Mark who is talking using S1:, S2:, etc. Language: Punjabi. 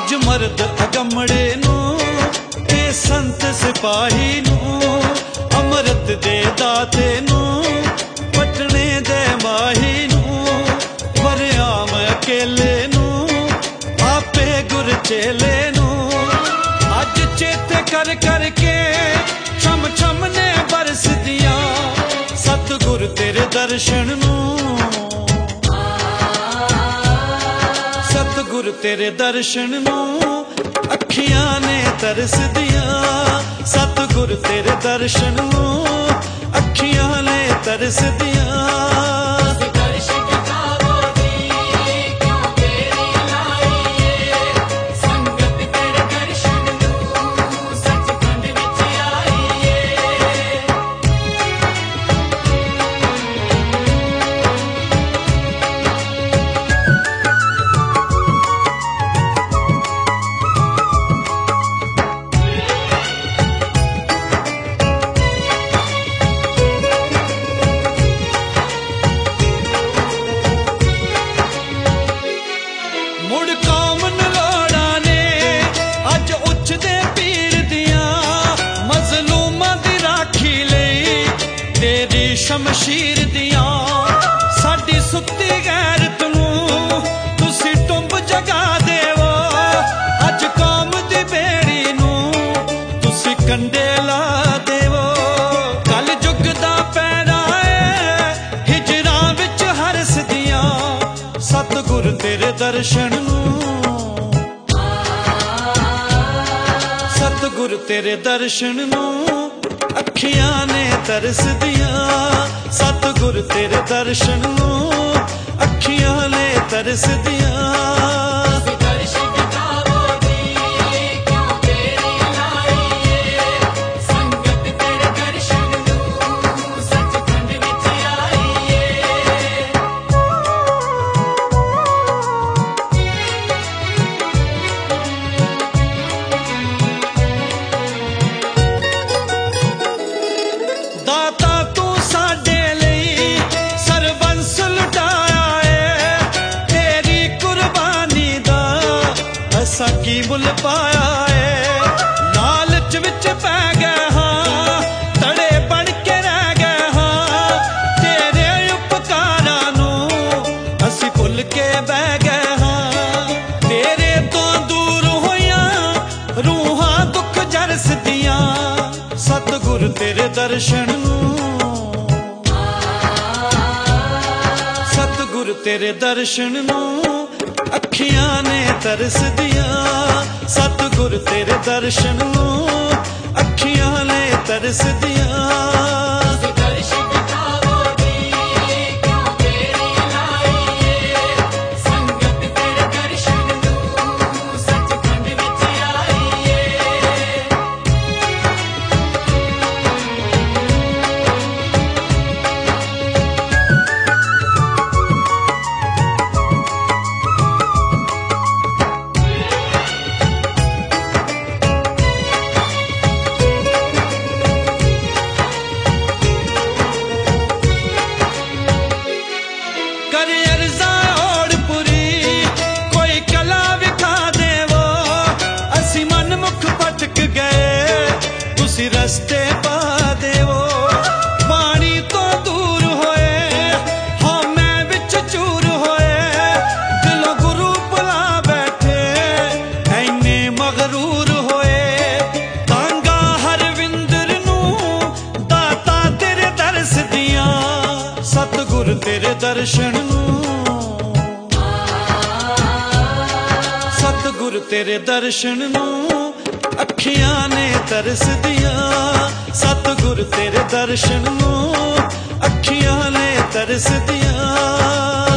S1: ਅੱਜ ਮਰਦ ਅਗੰਮੜੇ ਨੂੰ ਤੇ ਸੰਤ ਸਿਪਾਹੀ ਨੂੰ, ਅੰਮ੍ਰਿਤ ਦੇ ਦਾਤੇ ਨੂੰ ਪਟਣੇ ਦੇ ਮਾਹੀ ਨੂੰ, ਵਰਿਆਮ ਅਕੇਲੇ ਨੂੰ ਆਪੇ ਗੁਰ ਚੇਲੇ ਨੂੰ। ਅੱਜ ਚੇਤੇ ਕਰ ਕਰਕੇ ਛਮ ਛਮ ਨੇ ਬਰਸਦੀਆਂ ਸਤਿਗੁਰ ਤੇਰੇ ਦਰਸ਼ਨ ਨੂੰ, ਸਤਿਗੁਰ ਤੇਰੇ ਦਰਸ਼ਨ ਨੂੰ ਅੱਖੀਆਂ ਨੇ ਤਰਸਦੀਆਂ। ਸਤਿਗੁਰ ਤੇਰੇ ਦਰਸ਼ਨ ਨੂੰ ਅੱਖੀਆਂ ਨੇ ਤਰਸਦੀਆਂ। ਮੁੜ ਕੌਮ ਨਲੋੜਾਂ ਨੇ ਅੱਜ ਉੱਚਦੇ ਪੀਰ ਦੀਆਂ, ਮਜ਼ਲੂਮਾਂ ਦੀ ਰਾਖੀ ਲਈ ਤੇਰੀ ਸ਼ਮਸ਼ੀਰ ਦੀਆਂ। ਸਾਡੀ ਸੁੱਤੀ ਗੈਰਤ ਨੂੰ ਤੁਸੀਂ ਟੁੰਬ ਜਗਾ ਦੇਵੋ, ਅੱਜ ਕੌਮ ਦੀ ਬੇੜੀ ਨੂੰ ਤੁਸੀਂ ਕੰਡੇ ਲਾ ਦੇਵੋ। ਕਲ ਯੁੱਗ ਦਾ ਪੈਰਾ ਏ ਹਿਜਰਾਂ ਵਿੱਚ ਹਰਸਦੀਆਂ ਸਤਿਗੁਰ ਤੇਰੇ ਦਰਸ਼ਨ ਨੂੰ, ਸਤਿਗੁਰ ਤੇਰੇ ਦਰਸ਼ਨ ਨੂੰ ਅੱਖੀਆਂ ਨੇ ਤਰਸਦੀਆਂ। ਸਤਿਗੁਰ ਤੇਰੇ ਦਰਸ਼ਨ ਨੂੰ ਅੱਖੀਆਂ ਨੇ ਤਰਸਦੀਆਂ। ਦਾਤਾ ਤੂੰ ਸਾਡੇ ਲਈ ਸਰਬੰਸ ਲੁਟਾਇਆ ਏ, ਤੇਰੀ ਕੁਰਬਾਨੀ ਦਾ ਅਸਾਂ ਕੀ ਮੁੱਲ ਪਾਇਆ ਏ। ਲਾਲਚ ਵਿੱਚ ਪੈ ਗਏ ਹਾਂ, ਤੜੇ ਬਣ ਕੇ ਰਹਿ ਗਏ ਹਾਂ, ਤੇਰੇ ਉਪਕਾਰਾਂ ਨੂੰ ਅਸੀਂ ਭੁੱਲ ਕੇ ਬਹਿ ਗਏ ਹਾਂ। ਤੇਰੇ ਤੋਂ ਦੂਰ ਹੋਈਆਂ ਰੂਹਾਂ ਦੁੱਖ ਜਰਸਦੀਆਂ ਸਤਿਗੁਰ ਤੇਰੇ ਦਰਸ਼ਨ ਨੂੰ, ਸਤਿਗੁਰ ਤੇਰੇ ਦਰਸ਼ਨ ਨੂੰ ਅੱਖੀਆਂ ਨੇ ਤਰਸਦੀਆਂ। ਸਤਿਗੁਰ ਤੇਰੇ ਦਰਸ਼ਨ ਨੂੰ ਅੱਖੀਆਂ ਨੇ ਤਰਸਦੀਆਂ। ਕਰ ਅਰਜ਼ਾ ਔੜ ਪੁਰੀ ਕੋਈ ਕਲਾ ਵਿਖਾ ਦੇਵੋ, ਅਸੀਂ ਮਨ ਮੁਖ ਭਟਕ ਗਏ ਤੁਸੀਂ ਰਸਤੇ ਪਾ ਦੇਵੋ। ਪਾਣੀ ਤੋਂ ਦੂਰ ਹੋਏ ਹਾਂ ਮੈਂ ਵਿੱਚ ਚੂਰ ਹੋਏ, ਦਿਲੋਂ ਗੁਰੂ ਭੁਲਾ ਬੈਠੇ ਐਨੇ ਮਗਰੂਰ ਹੋਏ। ਤਾਂਗਾ ਹਰਵਿੰਦਰ ਨੂੰ ਦਾਤਾ ਤੇਰੇ ਦਰਸਦੀਆਂ ਸਤਿਗੁਰ ਤੇਰੇ ਦਰਸ਼ਨ ਨੂੰ, ਸਤਿਗੁਰ ਤੇਰੇ ਦਰਸ਼ਨ ਨੂੰ ਅੱਖੀਆਂ ਨੇ ਤਰਸਦੀਆਂ। ਸਤਿਗੁਰ ਤੇਰੇ ਦਰਸ਼ਨ ਨੂੰ ਅੱਖੀਆਂ ਨੇ ਤਰਸਦੀਆਂ।